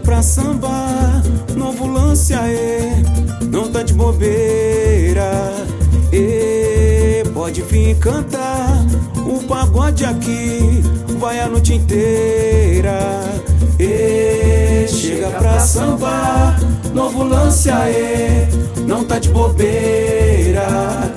pra sambar, novo lance aê, não tá de bobeira. Pode vir cantar, o pagode aqui vai a noite inteira. Chega pra sambar, novo lance aê, não tá de bobeira.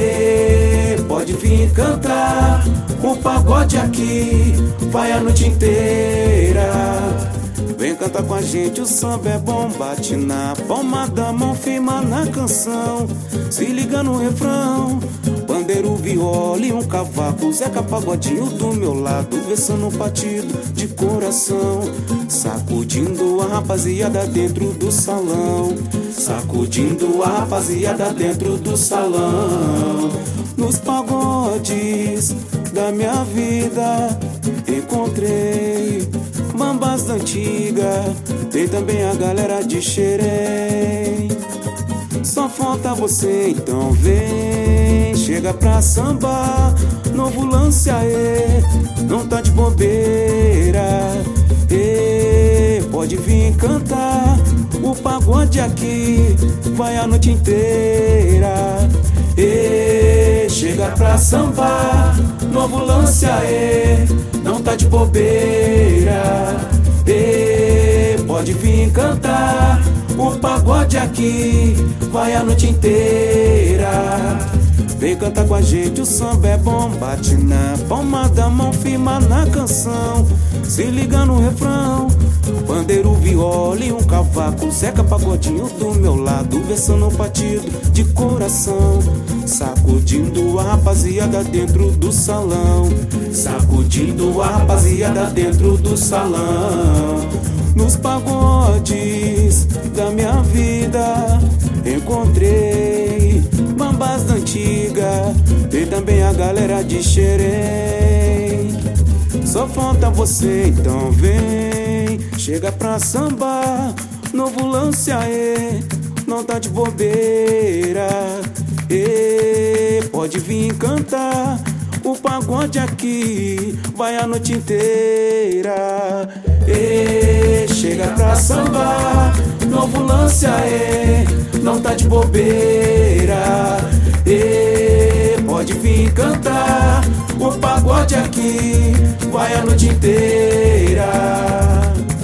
Pode vir cantar, o pagode aqui vai a noite inteira. Vem cantar com a gente, o samba é bom, bate na palma da mão, firma na canção, se liga no refrão. Pandeiro, viola e um cavaco, Zeca Pagodinho do meu lado, versando um batido de coração, sacudindo a rapaziada dentro do salão, sacudindo a rapaziada dentro do salão. Nos pagodes da minha vida encontrei bambas da antiga, tem também a galera de Xerém. Só falta você, então vem, chega pra sambar, novo lance aê, não tá de bobeira. Pode vir cantar, o pagode aqui vai a noite inteira. Chega pra sambar, novo lance aê, não tá de bobeira. Pode vir cantar, o pagode aqui vai a noite inteira. Vem cantar com a gente, o samba é bom, bate na palma da mão, firma na canção, se liga no refrão. Pandeiro, viola e um cavaco, Zeca Pagodinho do meu lado, versando um batido de coração, sacudindo a rapaziada dentro do salão, sacudindo a rapaziada dentro do salão. Nos pagodes da minha vida encontrei bambas da antiga, tem também a galera de Xerém. Só falta você, então vem, chega pra sambar, novo lance aê, não tá de bobeira. Pode vir cantar, o pagode aqui vai a noite inteira. Chega pra sambar, novo lance aê, não tá de bobeira. Pode vir cantar, o pagode aqui vai a noite inteira.